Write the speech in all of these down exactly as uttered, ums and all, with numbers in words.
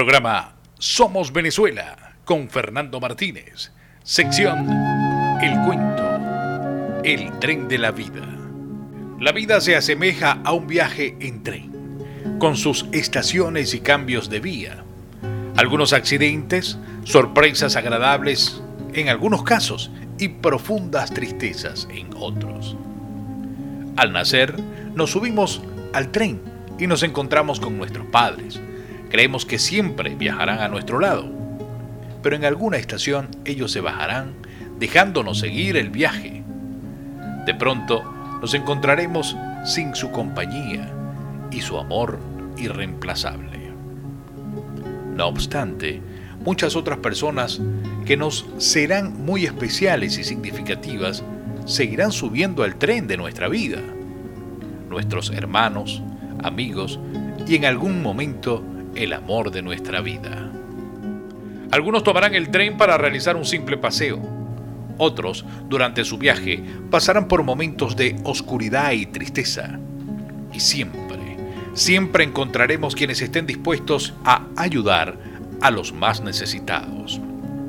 Programa Somos Venezuela con Fernando Martínez. Sección El Cuento. El tren de la vida. La vida se asemeja a un viaje en tren, con sus estaciones y cambios de vía. Algunos accidentes, sorpresas agradables en algunos casos y profundas tristezas en otros. Al nacer, nos subimos al tren y nos encontramos con nuestros padres. Creemos que siempre viajarán a nuestro lado, pero en alguna estación ellos se bajarán, dejándonos seguir el viaje. De pronto nos encontraremos sin su compañía y su amor irreemplazable. No obstante, muchas otras personas que nos serán muy especiales y significativas seguirán subiendo al tren de nuestra vida. Nuestros hermanos, amigos y en algún momento el amor de nuestra vida. Algunos tomarán el tren para realizar un simple paseo. Otros, durante su viaje, pasarán por momentos de oscuridad y tristeza. Y siempre, siempre encontraremos quienes estén dispuestos a ayudar a los más necesitados.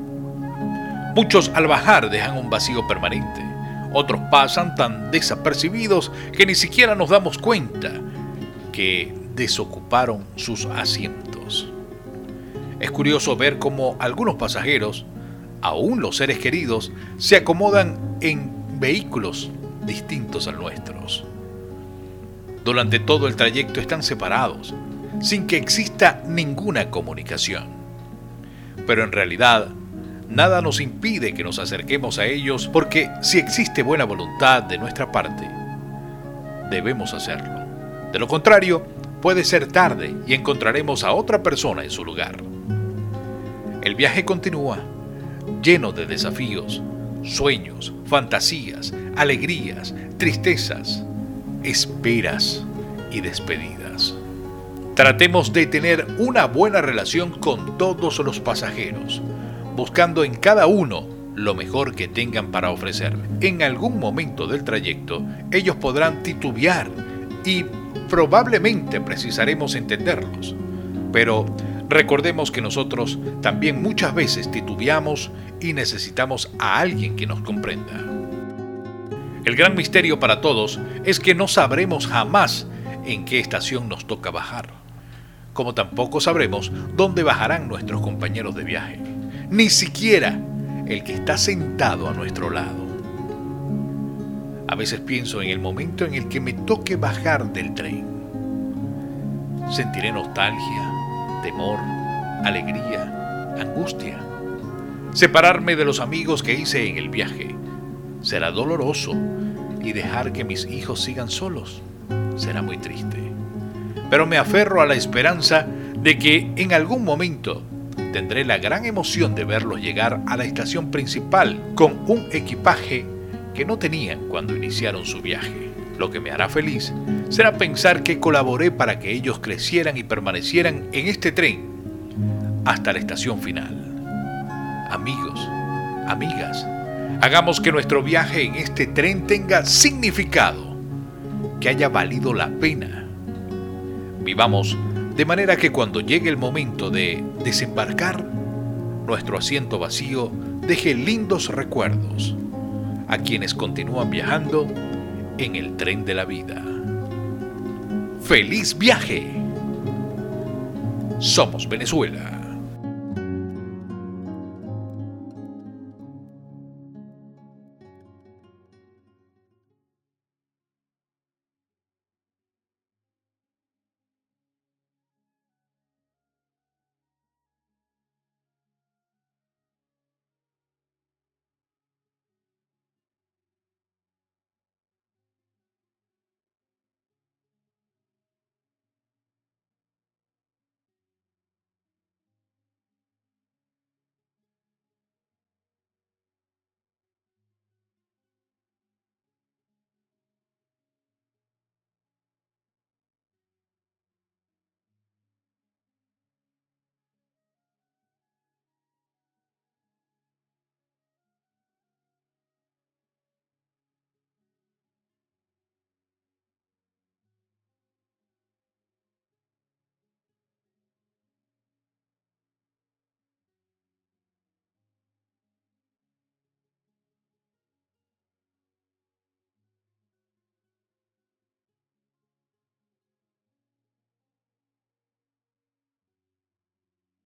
Muchos al bajar dejan un vacío permanente. Otros pasan tan desapercibidos que ni siquiera nos damos cuenta que desocuparon sus asientos. Es curioso ver cómo algunos pasajeros, aún los seres queridos, se acomodan en vehículos distintos a nuestros. Durante todo el trayecto están separados, sin que exista ninguna comunicación. Pero en realidad, nada nos impide que nos acerquemos a ellos, porque si existe buena voluntad de nuestra parte, debemos hacerlo. De lo contrario, puede ser tarde y encontraremos a otra persona en su lugar. El viaje continúa, lleno de desafíos, sueños, fantasías, alegrías, tristezas, esperas y despedidas. Tratemos de tener una buena relación con todos los pasajeros, buscando en cada uno lo mejor que tengan para ofrecer. En algún momento del trayecto, ellos podrán titubear y probablemente precisaremos entenderlos, pero recordemos que nosotros también muchas veces titubeamos y necesitamos a alguien que nos comprenda. El gran misterio para todos es que no sabremos jamás en qué estación nos toca bajar, como tampoco sabremos dónde bajarán nuestros compañeros de viaje, ni siquiera el que está sentado a nuestro lado. A veces pienso en el momento en el que me toque bajar del tren. Sentiré nostalgia, temor, alegría, angustia. Separarme de los amigos que hice en el viaje será doloroso, y dejar que mis hijos sigan solos será muy triste. Pero me aferro a la esperanza de que en algún momento tendré la gran emoción de verlos llegar a la estación principal con un equipaje que no tenían cuando iniciaron su viaje. Lo que me hará feliz será pensar que colaboré para que ellos crecieran y permanecieran en este tren hasta la estación final. Amigos, amigas, hagamos que nuestro viaje en este tren tenga significado, que haya valido la pena. Vivamos de manera que cuando llegue el momento de desembarcar, nuestro asiento vacío deje lindos recuerdos a quienes continúan viajando en el tren de la vida. ¡Feliz viaje! Somos Venezuela.